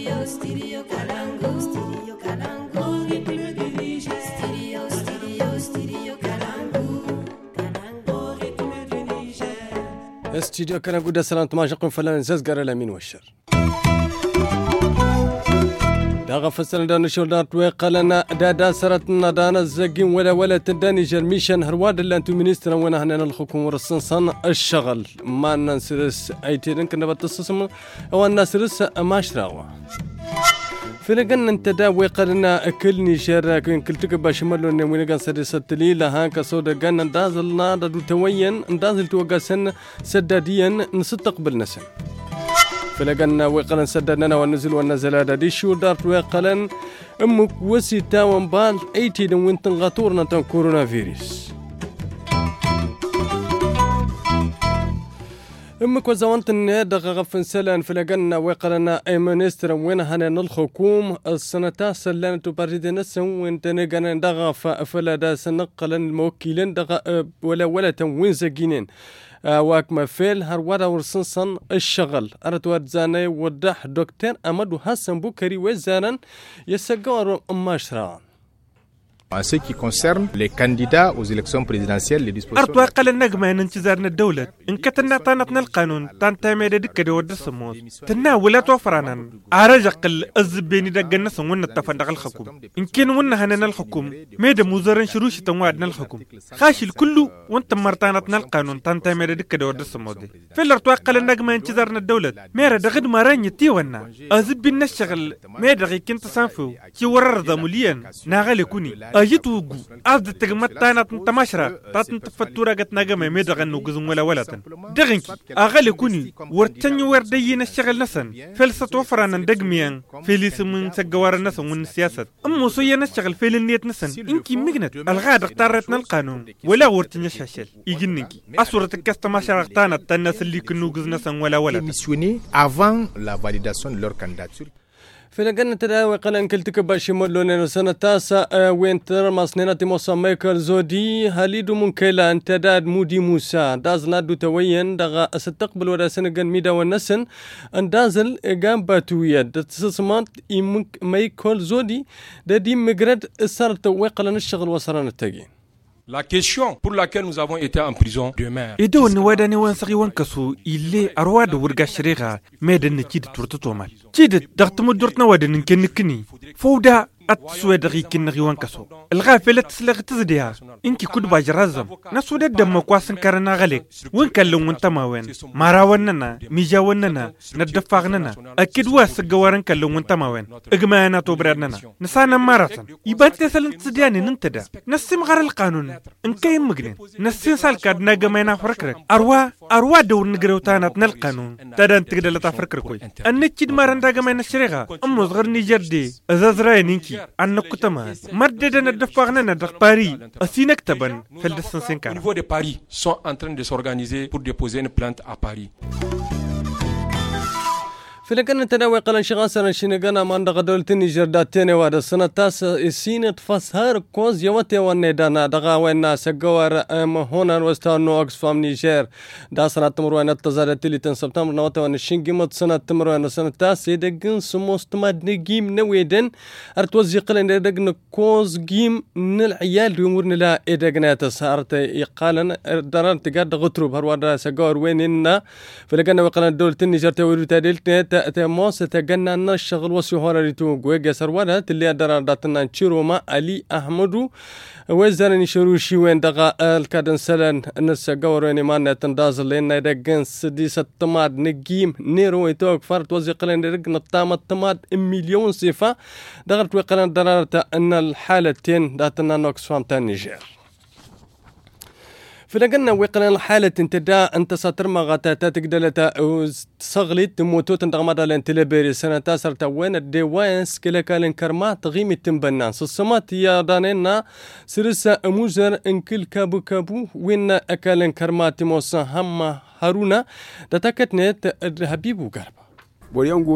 استديو كلامكو دا سلام تماشقون فلان زازقر الامين والشر داغا فسرنا دان شولدات وقالنا دا سرتنا دانا الزقين ولا تداني جرميشن هرواد اللي انتو مينستر وانا هنا الحكومه ورسنسان الشغل ما ننسرس ايتين كنا بتصصم او الناس ماشراوا فلقنا انت دا وقالنا كل نيجر كل تكبا شمالو انه وينغان سدس التليل هاكا سودا قالنا ندازلنا دو توين ندازل توقاسن سداديا نستقبل نسن فلقنا وقالن سددنا ونزل ونزل هذا دي شو دارت وقالن امك وسيتا ومبال ايتي دو وين تنغطورنا تن كورونا فيروس امك وزوانت النادغ غفن سلان فلقنا وقالنا اي منستر وين هنا الحكوم السنة سلان تبرد نسن وين تنقنا دغا فلا دا سنقلن الموكلين دغا ولا تنوين زقينين واك ما فيل هرودا ورسنسن الشغل أردوات زاني ودح دكتور أمدو حسن بوكري وزانا يسقار ماشران. En ce qui concerne les candidats aux élections présidentielles, les dispositions... أرتوا قال النجمة إن انتظارنا الدولة إن كتنا طانتنا القانون تانتامي دكة دود السموت تنا ولا توفرانا عرج قل الزبيني دقنا سوون التفندق الحكوم إن كان ونا هننا الحكوم ميدا مزارن شروش تنوادنا الحكوم خاش الكل وانت مرتانتنا القانون تانتامي دكة دود السموت في الأرتوا قال النجمة انتظارنا الدولة ميرا دغد ماران يتيونا الزبين الشغل ميدا غي كنت سانفو كي ورر ذاموليا ناغالي كوني أجتوجو أفضل تجمع تانا تماشرة تاتن تفتورة قت نجمة ميدغن نوجزم ولا دغنكي أغلى كوني ورتني وردين الشغل نسن فلسة وفرنا ندجميان فيليس من سجوار النسن من السياسة أم وصية نشتغل فيل النيت نسن إنكي مجنت الغاد اختارتنا القانون ولا ورتني شاشل يجننكي أصورة الكاست ماشرة تانا الناس اللي كنوا جز نسن ولا missionné avant la validation de leur candidature. فلقنا تداوي قلن كلتك باشمولون سنة تاسع وين ترمس نيناتي موسى مايكل زودي هاليدو منكيلا انت داد مودي موسى دازل نادو توين دغا استقبل ودا سنغان ميدا والنسن اندازل اقام باتوية تسسمات مايكل زودي دا دي مقرد سارت وقلن الشغل وصران التاقين. La question pour laquelle nous avons été en prison demain. إدو نوادني وانسقي وانكسو إلي أرواد ورقا شريغا ميدن نتيد تورتوما تيد دغت مدورتنا وادن نكني فودا أتسويدغي كنغي وانكسو الغافلة تسلغ تزديها إنكي كود باجرازم نسودا دم قواسن كارنا غليك وين كاللو وانتما وين ماراوننا ميجاوننا ندفاغننا أكيد واسقوارن كاللو وانتما وين إقمانا توبرادنا نسانا مارسن يبان تسلن تزدياني ننتدا نسيم غار القانون إنكي مجنين نسين سالكاد ناقمينا فركرك أروا دور نقروتانا القانون تدان تقدر تفركركوي أنك مارن داقمينا الشريغا أمو صغر نيجر دي أزازراي نينكي أنك كتمان مرددنا دفاغنا ندق باري أسينك تبان في الدسنسين كارا. Au niveau de Paris, sont en train de s'organiser pour déposer une plainte à Paris. فلكن تناوي قلن شغاسنا شنقنا من دغ دولة النيجر داتيني وهذا السنة تاسع السينة فاسهار كوز يوتي ونيدانا دغا وين سجوار هنا وستانو أكسفام نيجر دا سنة تمر وين التزارت اللي تنسبتمر نوتي وين الشنجمت سنة تمر وين السنة تاسع دقن سموستماد نجيم نويدن أرتوزي قلن دقن كوز جيم نالعيال يمورن لا إدقنات سارت يقالن دران تقاد غتروب هروادا سجوار وين إننا فلكن وقلن دولة النيجر توري تادلت تموس تجنن الشغل وسهورة لتوجو جسر ولا اللي درادتنا نشروما علي أحمدو وزارني شروشي وين دغا الكادن سلن نس جورني ما نتندازل لين يدقن سديس التماد نجيم نيرو يتوق فرد وزقلن رجن التام التماد مليون صفة دغرت وقلن درادة أن الحالتين داتنا نوكس فانتان نيجر فلقنا وقنا الحالة انتدا انت ساتر مغاتا تقدلتا صغلت تموتو تندغمدا لانتلابيري سنة تاسر توين الديوان سكيلكالين كرما تغيمي تنبنان سلسمات يا دانينا سرسا موزر انكل كابو وين اكالين كرما تموسا هما هارونا داتاكتنت حبيبو غربا بوريانغونو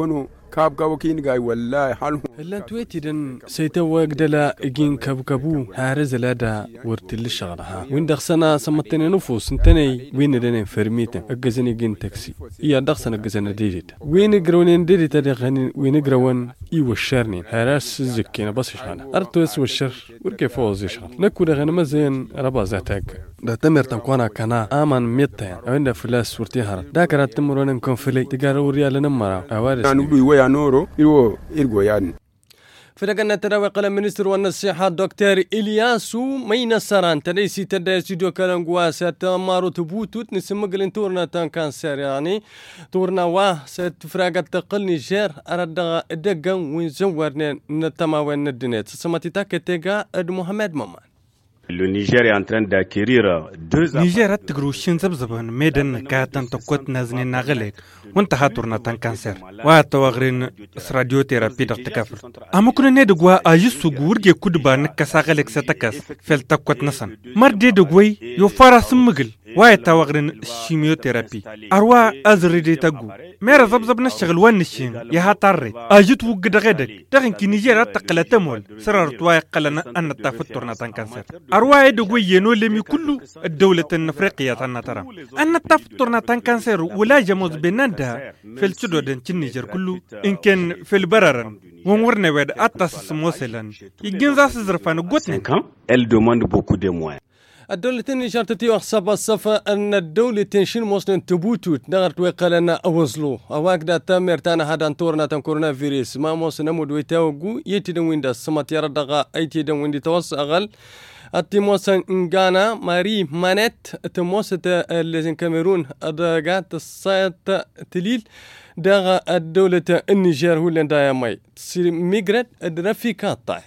كاب كين جاي والله حلو إلا تويتي دن سيتوا قدلا إجين كبو هارز لادا ورتل الشغلها وين دخسنا سمتني نفوس انتني وين دني فرميته أجزني جين تاكسي يا دخسنا أجزنا ديريت وين جرونين ديريت هذا وين جرون يوشرني هراس زكينا بس شغلنا أرتوس وشر وركي فوز شغل نكون غنا مزين ربا زاتك ده تمر تنقونا كنا آمن ميتة عند فلاس ورتيهار داكرات تمرون نكون فلي تجارو ريال نمرة أوارس يا نورو يرجو يعني فرقنا تراوي قلم منستر والنصيحة دكتور إلياسو مين سران تليسي تدا استوديو كلام تمارو تبوتوت نسمقلن تورنا تان كانسر يعني تورنا واه ستفراقة تقل نيجير أرد دقا وين زورنا نتما وين الدنيت سماتي تاكتيغا محمد مامان Le Niger est en train d'acquérir deux Niger a تقروشين زبزبان ميدن كاتن تقوت نازني ناغلك وانت هاتورنا تان كانسر واتواغرين راديو تيرابي دكتكافر اما كنا ندقوا اجيسو غورجي كودبا نكساغلك ستكاس فل تقوت نسان مردي دقوي يوفارا سمغل واتواغرين شيميوتيرابي اروا ازريدي تقو ميرا زبزب نشغل ونشين يها طاري اجيت وقد غدك دغن كي نيجيرا تقلتمول سرر تواي قلنا ان تفتورنا تان كانسر أرواح دقوية نولمي كله الدولة الأفريقية ترى أن تفترنا تان كانسر ولا جموز بيننا في السودان تنيجر كله إن كان في البررن ومورنا ود أتاس موصلا يجنزاس زرفان قوتنا elle demande beaucoup de moyens. الدولة النيجر تتيوخ صفا صفا أن الدولة تنشين موصلين تبوتوت نغرت ويقالنا أوزلو أواقدا تامير تانا هادان تورنا تان كورونا فيروس ما موصلنا مدويتاوغو يتدن ويندا سمات يردغا أيتدن ويندي توص أغل التموسن إنغانا ماري مانيت تموسة اللي كاميرون أدغات الصيت تليل داغا الدولة النيجر هو اللي دايا ماي تصير ميغرات الرفيقات طايح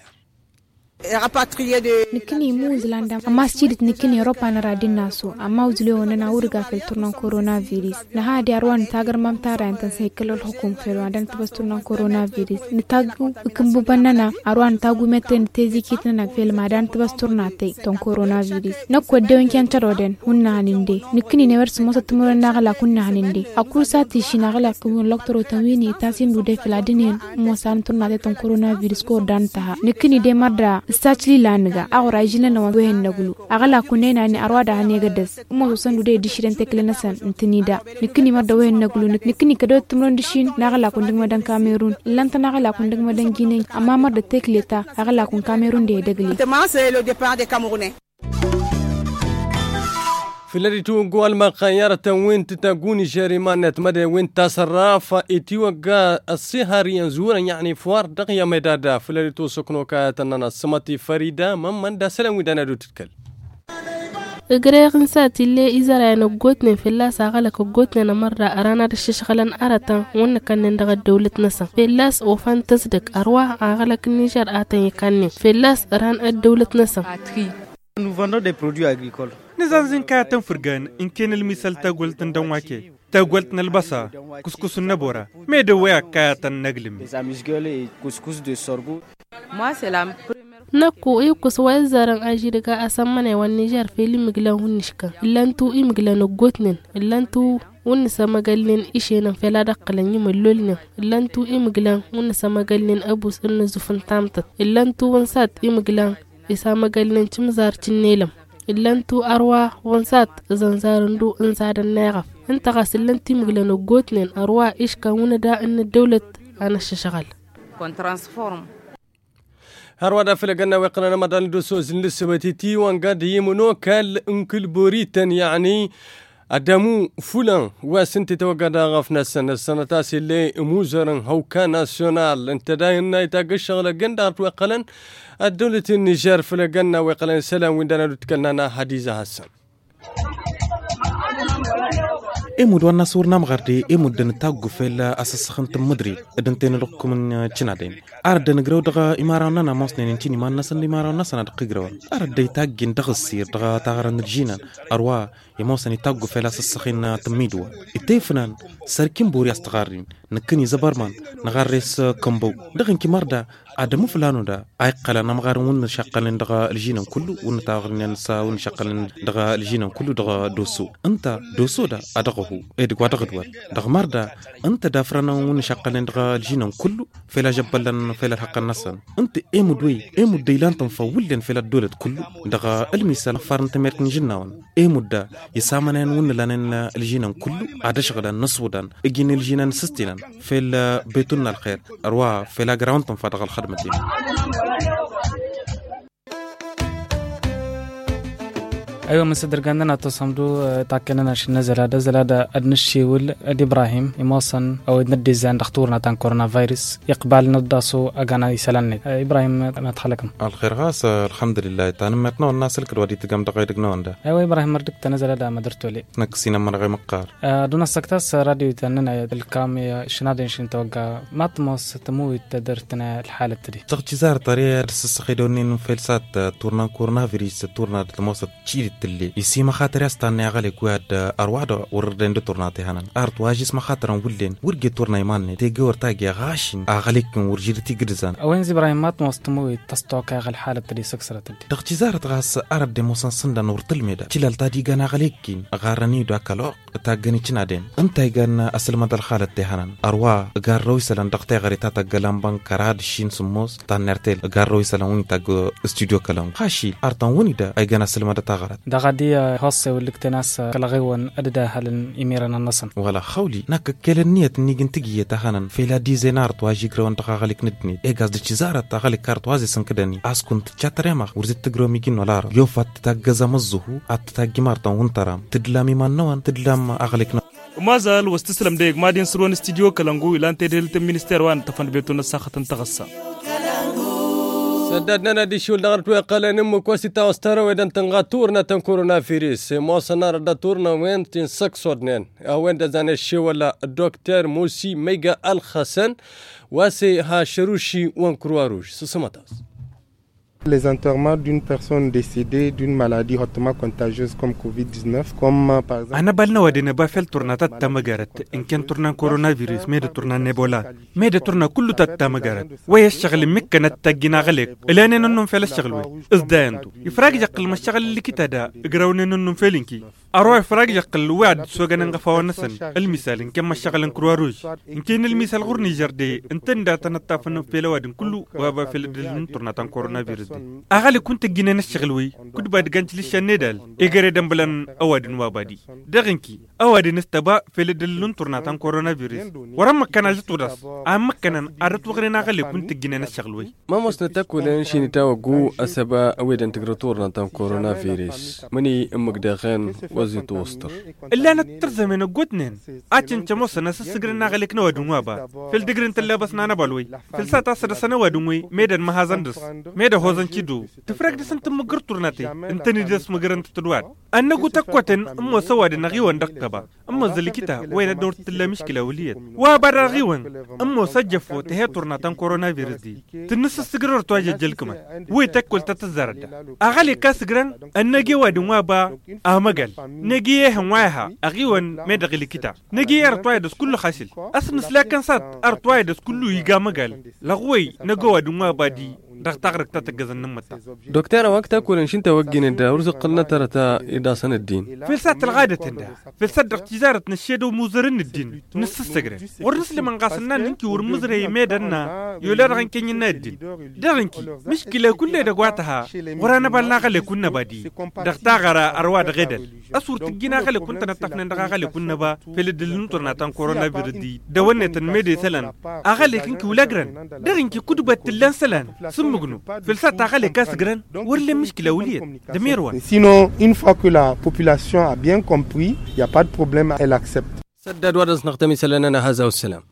نكني موزلاندا أما سجدت نكني أوروبا نرادين ناسو أما وزليون ناورجا في التورنا كورونا فيروس نهادي أروان تاجر ممتارا أنت سيكل الحكومة في الوادن تبستورنا كورونا فيروس نتاجو كم ببننا أروان تاجو متن تيزي كيتنا في المادان تبستورنا تي تون كورونا فيروس نقول دوين كان ترودن هنا هنندي نكني نورس موسى تمر نغلا كنا هنندي أكو ساتي شنغلا كون لقطرو تويني تاسين بودي في الدنيا موسى تورنا تون كورونا فيروس كور دانتها نكني دي مدرا استاتلي لانغا أغرى جلنا وجهنا نقولو أغلى كوننا أن أرواد عني قدس موسى سندو دي دشين تكلنا سن انتنيدا نكني مرة وين نقولو نكني كدوت تمرن دشين نغلا كون دم مدن كاميرون لان تنغلا كون دم مدن جيني أما مرة تكليتا أغلى كون كاميرون دي دقلي في الذي توقع المقايرة وين تتقوني جريمانات مدى وين تصرف اتوقع الصهر ينزورا يعني فوار دقيا مدادا في الذي توسكنو كاتننا السمتي فريدة من دا سلام ودانا دو تتكل غريغن ساتي اللي إزالا نقوتني في اللاس أغلق قوتنا مرة أرانا رششغلا أرتا وانا كان ندغى الدولة نسا في اللاس وفان تصدق أرواح أغلق النيجر آتن يكاني في اللاس أران الدولة نسا Nous vendons des produits agricoles. نزانزين كاتن فرقان إن كان المثال تقولت ندواكي تقولت نلبسا كسكس النبورة ميدويا كاتن نقلم Les amuse-gueules et couscous de sorgho. Moi c'est la نكو يوكس وزارن أجيركا أسمنا والنيجر في اللي مقلا هنشكا إلانتو إمقلا نقوتنن إلانتو ونسا مقالين إشينا فلا دقلن يملولن إلانتو إمقلا ونسا مقالين أبوس إن زفن تامتت إلانتو ونسات إمقلا إسا مقالين تمزار تنيلم إلانتو أرواح ونسات زنزارندو إنساد الناغف انت غاسلنتي مقلا نقوتنن أرواح إشكا وندا إن الدولة أنا الشغال qu'on transforme. هرودا فلقنا وقنا مدان دوسوز لسبتي وانقاد يمنو كال انكل بوريتن يعني أدمو فلان واسنتي توقعدا غفنا السنة تاسي اللي موزرن هوكا ناسيونال انت داينا يتاق الشغل قندار وقلن الدولة النيجر فلقنا وقلن سلام وندانا نتكلنا حديثة هسن إمود وانا صورنا مغردي إمود دن تاقو فيلا أساس خنت مدري دنتين لقو من چنادين أرد نقرو دغا إمارانا ناموسنين انتيني ما نسان لإمارانا سنة دقيقرو أرد دي تاقين دغا السير دغا تاغران الجينان أروا يموسني تاقو فيلا أساس خين تميدوا إتيفنان ساركين بوري أستغارين نكني زبارمان نغاريس كمبو دغن كي مردا ادم فلانو دا اي قلا نمغار ون شقلن دغا الجينن كله ون تاغرن نسا ون شقلن دغا الجينن كله دغا دوسو انت دوسو دا ادغه ادي غدغدور دغ مردا انت دافرنا ون شقلن دغا الجينن كله فلا جبلن فلا حق النسن انت ايمو ديلان تنفولن فلا الدولة كله دغا المثال فارنت ميركن جناون ايمو دا يسامنن ون لنن الجينن كله ادشغلن نسودان اجين الجينن سستينن في بيتنا الخير اروا فلا جراوند تنفضغ الخدمه دي. أيوة مصدر قندنا تصمدو تاكلنا شن زلادة أدنشي ول أدي إبراهيم يموصن أو ندي زين دكتورنا تان كورونا فيروس يقبل نداسو أجانا يسألني إبراهيم ما تخلكم الخير غاس الحمد لله تانمتنا الناس الكروادي تقام دقيق نوندا أيوة إبراهيم مردك تنزلادة ما درتو لي نكسينا من غير مقار دون السكتاس راديو تاننا الكام شنادين شن توقع ما تموس تموي تدرتنا الحالة تدي تغتزار طريقة رسسخيدونين فلسات تورنا كورونا فيروس تورنا تموس تشيل اللي يسي مخاطر يستاني غالي كواد أرواد وردين دو تورناتي هنان أرت واجيس مخاطر ولين ورجي تورنا يماني تيجي ورتاجي غاشين أغليكم ورجيتي جرزان أوين زي إبراهيم ما تموي تستوكا غال حالة تدي سكسرة تدي تغتزار غاس أرد دي موسان سندا نور تلميدا تشيلال تاجي غانا غاليكين غارني دو أكالوق تاجني تنادين أنت يغان أصل مدى الحالة تهنان أروا غار رويسلان دقتي غاري تاتا غلام بان كراد شين سموس تان نرتيل غار رويسلان وين تاج استوديو كلام خاشي أرتان وني دا أيغان أصل مدى تاغرات غادي هوسه ولكتناس كلاغيون اددا هلن اميرنا النصن ولا خولي نك كلنيه نيجن تجيه تهانن في لا ديزينار تواجي جرون تخالك ندني ايغاز دچزاره تخالك كارتوازي سنكدني اسكنت تشاتريما ورزت تجروميجين ولا يوفات تاغزا مزهو اتتاغي مارتن ونترام تدلامي مانوان تدلام اغلك مازال واستسلم ديك مادين سرون استديو كلانغو الان تدلت المينستير وان تفند بيتون ساختن تغصا سددنا دي شول دغرت وقال نمو كوسيتا واسترا ودن تنغاتورنا تن كورونا فيروس موصنا ردا تورنا وين تنسكسودنين وين دزان الشي ولا الدكتور موسي ميغا الخسن واسي ها شروشي وان كرواروج سسمتاس. Les enterrements d'une personne décédée d'une maladie hautement contagieuse comme Covid-19, comme par exemple... أنا بالنا ودينا بافل تورناتات تامجارت إن كان تورنا كورونا فيروس ميدا تورنا نيبولا ميدا تورنا كله تامجارت ويشتغل مكة نتاجينا غلق الآن إنهم فعل الشغل وي إزدانتو يفرق يقل ما الشغل اللي كتادا إجراون إنهم فعلينكي أروح فرق يقل وعد سوغان نغفاو نسن المثال إن كان ما الشغل نكرواروج إن كان المثال غور نيجر دي انتن تنطافن في الوادن كله وابا في الدلن تورناتان كورونا فيروس أغالي كنت جينا نشتغل وي كنت بعد جانت ليش الندال إجري دمبلن أوادن وابادي دغنكي أوادن استباء في الدلن تورناتان كورونا فيروس ورم كان جت وداس أهم كان أردت وغرنا أغالي كنت جينا نشتغل وي ما مستنتك ولا نشي نتاوجو أسبا أوادن تجرتورناتان كورونا فيروس مني أمك داخن وزيت وسطر إلا أنا ترزمين وجودنين أتين تموس ناس سجرنا أغالي كنوادن وابا في الدقرن تلابسنا أنا بالوي في الساعة 10 سنة وادوي ميدان مهازندس ميدا هوزن كيدو تفرق دي سنت مقر تورناتي انتني ديس مقرن تتدواد أنا قلت أكوتن أمو سواد نغيوان دكتبا أمو زلكتا وين دور تلا مشكلة وليد وابر غيوان أمو سجفو تهي تورناتان كورونا فيروس دي تنس السجرور تواجه جلكما وي تاكل تتزارد أغالي كاسجرن النجي وادن وابا أهمقل نجي هنواها أغيوان ميدا غلكتا نجي أرتوايدس كله خاسل أسمس لكن سات أرتوايدس كله يقا مقل لغوي نجو وادن وابا دي دغتغرق تتجزن نمتا دكتور وقتها كل شيء توجين انت ورزق قلنا ترى إذا سن الدين في الساعة الغادة تنده في الساعة تجارة نشيدو مزرن الدين نص السجرة ورنسل من قاسنا ننكي ورمزري ميدنا يولار عن كيننا الدين دغنكي مشكلة كل دقواتها ورانا بالنا غلي كنا بادي دغتغرا أرواد غدل أصور تجينا غلي كنت نتفن غلي كنا با في الدلون ترناتان كورونا فيروس دي دونة تنميدي سلان أغلي كنكي ولاجرن دغنكي كتبت اللان سلان Sinon, une fois que la population a bien compris, il n'y a pas de problème, elle accepte. سدد ورز نختم سلنا هذا والسلام.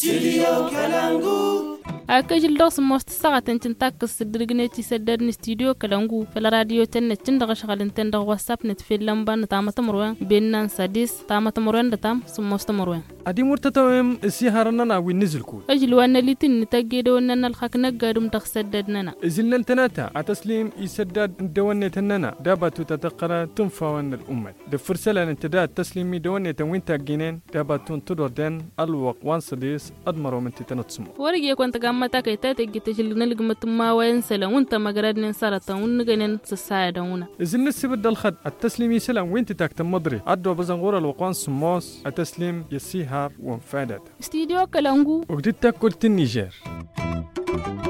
أكجل دوس مستساعة تنتاكس الدرجنتي سدرني استوديو كلامو في الراديو تندغ شغال تندغ واتساب نتفيل لمبا نتامة مروان بيننا سادس تامة مروان دتام سموست مروان أدي مرتتوهم السيهارنا ونزل كول أجل وانا ليتن نتاجد وانا الحق نقادم تخسددنا زلنا التناتا عتسليم يسدد دوانة تننا دابتو تتقرى تنفى وانا الأمة دفرسلة انتداد تسليمي دوانة وين تاجينين دابتو تدور دين الوق وان سادس أدمرو من تتنتصمو ورقيا كنت mata kai ta gita jilna ligmatin ma wayan salan wanta magaradin saratan wani ganin sasaya da wuna إذن نسيب الخد التسليم يسلم وين تاكت مضري عدوا بزنغور الوقان سموس التسليم يسيهار وانفادت استديو كلانجو وقدت تاكل النيجر